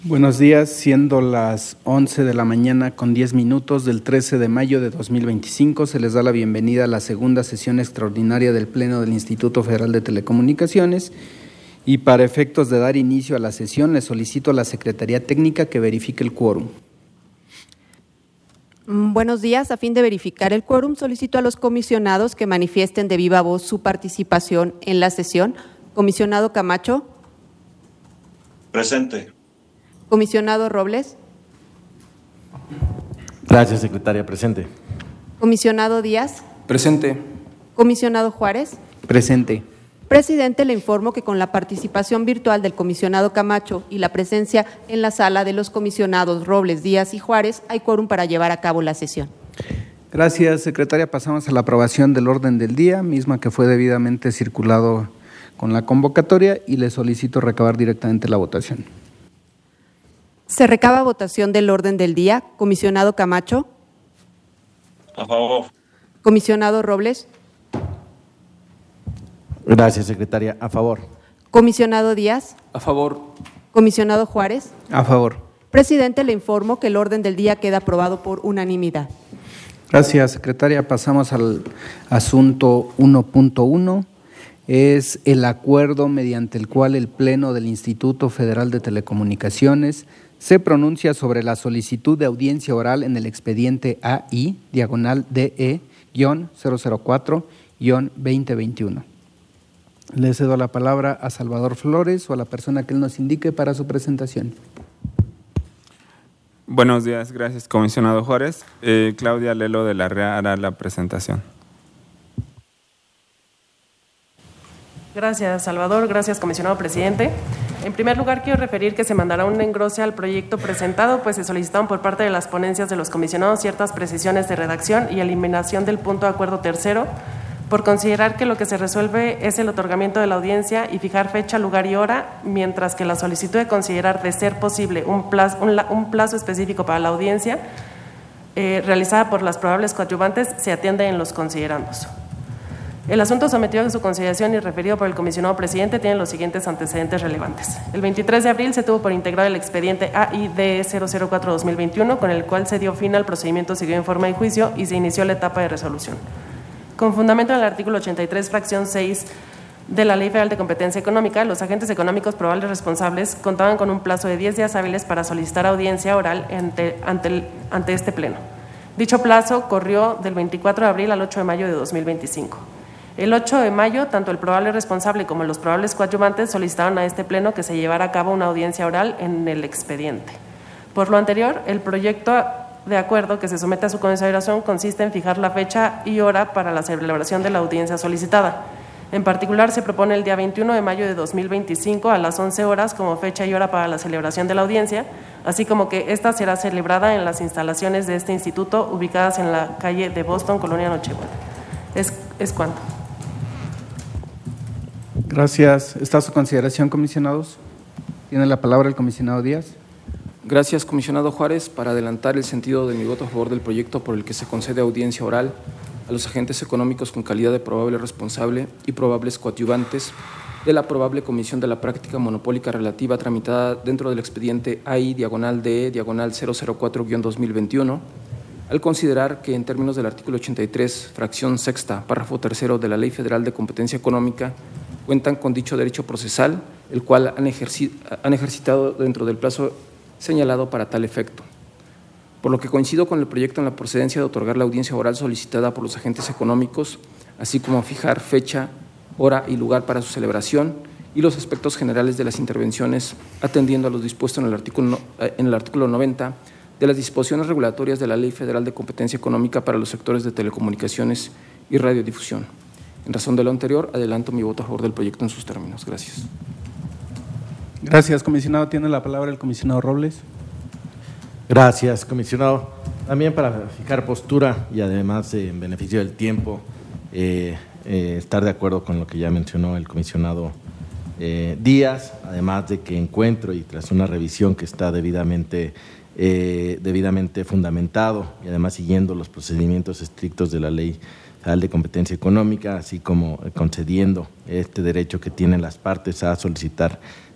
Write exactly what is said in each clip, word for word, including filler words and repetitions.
Buenos días, siendo las once de la mañana con diez minutos del trece de mayo de dos mil veinticinco, se les da la bienvenida a la segunda sesión extraordinaria del Pleno del Instituto Federal de Telecomunicaciones y para efectos de dar inicio a la sesión, les solicito a la Secretaría Técnica que verifique el quórum. Buenos días, a fin de verificar el quórum, solicito a los comisionados que manifiesten de viva voz su participación en la sesión. Comisionado Camacho. Presente. Comisionado Robles. Gracias, secretaria. Presente. Comisionado Díaz. Presente. Comisionado Juárez. Presente. Presidente, le informo que con la participación virtual del comisionado Camacho y la presencia en la sala de los comisionados Robles, Díaz y Juárez, hay quórum para llevar a cabo la sesión. Gracias, secretaria. Pasamos a la aprobación del orden del día, misma que fue debidamente circulado con la convocatoria, y le solicito recabar directamente la votación. Se recaba votación del orden del día. Comisionado Camacho. A favor. Comisionado Robles. Gracias, secretaria. A favor. Comisionado Díaz. A favor. Comisionado Juárez. A favor. Presidente, le informo que el orden del día queda aprobado por unanimidad. Gracias, secretaria. Pasamos al asunto uno punto uno. Es el acuerdo mediante el cual el Pleno del Instituto Federal de Telecomunicaciones se pronuncia sobre la solicitud de audiencia oral en el expediente A I, diagonal D E, cero cero cuatro, veinte veintiuno. Le cedo la palabra a Salvador Flores o a la persona que él nos indique para su presentación. Buenos días, gracias, comisionado Juárez. Eh, Claudia Lelo de la R E A hará la presentación. Gracias, Salvador. Gracias, comisionado presidente. En primer lugar, quiero referir que se mandará un engrose al proyecto presentado, pues se solicitaron por parte de las ponencias de los comisionados ciertas precisiones de redacción y eliminación del punto de acuerdo tercero, por considerar que lo que se resuelve es el otorgamiento de la audiencia y fijar fecha, lugar y hora, mientras que la solicitud de considerar de ser posible un plazo, un, un plazo específico para la audiencia eh, realizada por las probables coadyuvantes se atiende en los considerandos. El asunto sometido a su consideración y referido por el comisionado presidente tiene los siguientes antecedentes relevantes. El veintitrés de abril se tuvo por integrado el expediente A I D E cero cero cuatro guión dos mil veintiuno, con el cual se dio fin al procedimiento seguido en forma de juicio y se inició la etapa de resolución. Con fundamento en el artículo ochenta y tres, fracción seis de la Ley Federal de Competencia Económica, los agentes económicos probables responsables contaban con un plazo de diez días hábiles para solicitar audiencia oral ante, ante, el, ante este pleno. Dicho plazo corrió del veinticuatro de abril al ocho de mayo de dos mil veinticinco. El ocho de mayo, tanto el probable responsable como los probables coadyuvantes solicitaron a este pleno que se llevara a cabo una audiencia oral en el expediente. Por lo anterior, el proyecto de acuerdo que se somete a su consideración consiste en fijar la fecha y hora para la celebración de la audiencia solicitada. En particular, se propone el día veintiuno de mayo de dos mil veinticinco a las once horas como fecha y hora para la celebración de la audiencia, así como que esta será celebrada en las instalaciones de este instituto ubicadas en la calle de Boston, Colonia Nochebuena. Es, es cuanto. Gracias. ¿Está a su consideración, comisionados? Tiene la palabra el comisionado Díaz. Gracias, comisionado Juárez. Para adelantar el sentido de mi voto a favor del proyecto por el que se concede audiencia oral a los agentes económicos con calidad de probable responsable y probables coadyuvantes de la probable comisión de la práctica monopólica relativa tramitada dentro del expediente A I, diagonal D E, diagonal cero cero cuatro guión dos mil veintiuno, al considerar que en términos del artículo ochenta y tres, fracción sexta, párrafo tercero de la Ley Federal de Competencia Económica, cuentan con dicho derecho procesal, el cual han, ejerci han ejercitado dentro del plazo señalado para tal efecto. Por lo que coincido con el proyecto en la procedencia de otorgar la audiencia oral solicitada por los agentes económicos, así como fijar fecha, hora y lugar para su celebración y los aspectos generales de las intervenciones, atendiendo a los dispuestos en el artículo, en el artículo noventa de las disposiciones regulatorias de la Ley Federal de Competencia Económica para los sectores de telecomunicaciones y radiodifusión. En razón de lo anterior, adelanto mi voto a favor del proyecto en sus términos. Gracias. Gracias, comisionado. Tiene la palabra el comisionado Robles. Gracias, comisionado. También para fijar postura y además eh, en beneficio del tiempo, eh, eh, estar de acuerdo con lo que ya mencionó el comisionado eh, Díaz, además de que encuentro y tras una revisión que está debidamente, eh, debidamente fundamentado y además siguiendo los procedimientos estrictos de la Ley Federal de Competencia Económica, así como concediendo este derecho que tienen las partes a solicitar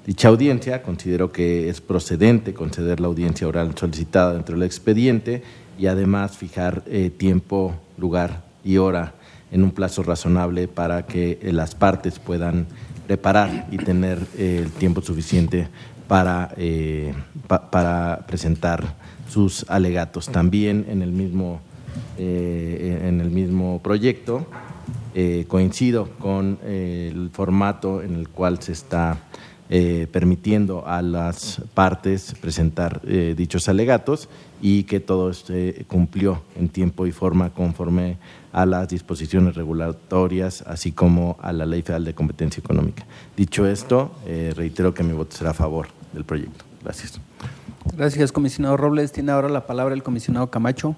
dicha audiencia. Considero que es procedente conceder la audiencia oral solicitada dentro del expediente y además fijar eh, tiempo, lugar y hora en un plazo razonable para que eh, las partes puedan preparar y tener eh, el tiempo suficiente para, eh, pa, para presentar sus alegatos. También en el mismo, eh, en el mismo proyecto eh, coincido con eh, el formato en el cual se está eh, permitiendo a las partes presentar eh, dichos alegatos y que todo se cumplió en tiempo y forma conforme a las disposiciones regulatorias, así como a la Ley Federal de Competencia Económica. Dicho esto, eh, reitero que mi voto será a favor del proyecto. Gracias. Gracias, comisionado Robles. Tiene ahora la palabra el comisionado Camacho.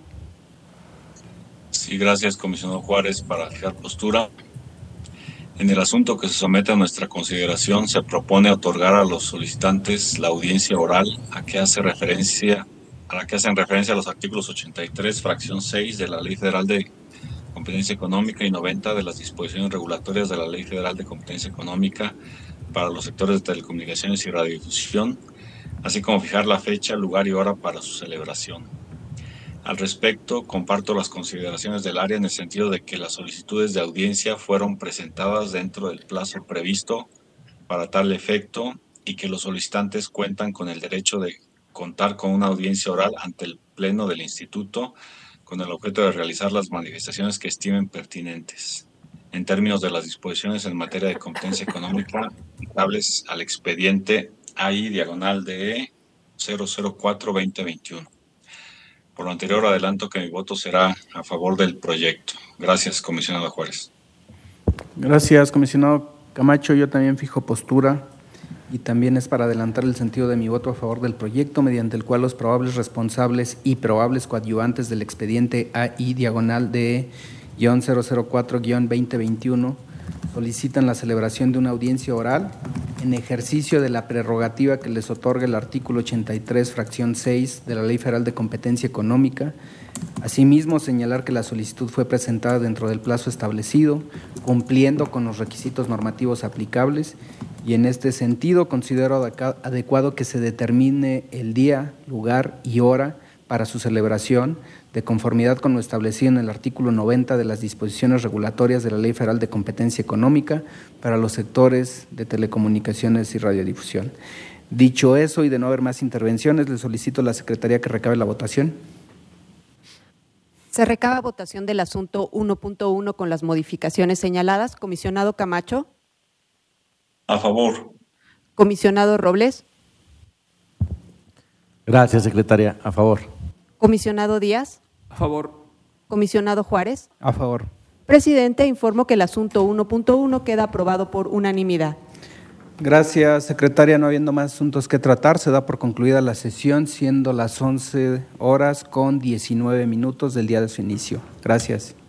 Sí, gracias, comisionado Juárez, para fijar postura. En el asunto que se somete a nuestra consideración, se propone otorgar a los solicitantes la audiencia oral a que hace referencia, a la que hacen referencia a los artículos ochenta y tres, fracción seis de la Ley Federal de Competencia Económica y noventa de las disposiciones regulatorias de la Ley Federal de Competencia Económica para los sectores de telecomunicaciones y radiodifusión, así como fijar la fecha, lugar y hora para su celebración. Al respecto, comparto las consideraciones del área en el sentido de que las solicitudes de audiencia fueron presentadas dentro del plazo previsto para tal efecto y que los solicitantes cuentan con el derecho de contar con una audiencia oral ante el Pleno del Instituto con el objeto de realizar las manifestaciones que estimen pertinentes, en términos de las disposiciones en materia de competencia económica aplicables al expediente A I diagonal D E cero cero cuatro guión veinte veintiuno. Por lo anterior, adelanto que mi voto será a favor del proyecto. Gracias, comisionado Juárez. Gracias, comisionado Camacho. Yo también fijo postura y también es para adelantar el sentido de mi voto a favor del proyecto, mediante el cual los probables responsables y probables coadyuvantes del expediente A I diagonal D E cero cero cuatro guión veinte veintiuno solicitan la celebración de una audiencia oral en ejercicio de la prerrogativa que les otorga el artículo ochenta y tres, fracción seis de la Ley Federal de Competencia Económica. Asimismo, señalar que la solicitud fue presentada dentro del plazo establecido, cumpliendo con los requisitos normativos aplicables, y en este sentido considero adecuado que se determine el día, lugar y hora para su celebración, de conformidad con lo establecido en el artículo noventa de las disposiciones regulatorias de la Ley Federal de Competencia Económica para los sectores de telecomunicaciones y radiodifusión. Dicho eso, y de no haber más intervenciones, le solicito a la Secretaría que recabe la votación. Se recaba votación del asunto uno punto uno con las modificaciones señaladas. Comisionado Camacho. A favor. Comisionado Robles. Gracias, secretaria. A favor. Comisionado Díaz. A favor. Comisionado Juárez. A favor. Presidente, informo que el asunto uno punto uno queda aprobado por unanimidad. Gracias, secretaria. No habiendo más asuntos que tratar, se da por concluida la sesión, siendo las once horas con diecinueve minutos del día de su inicio. Gracias.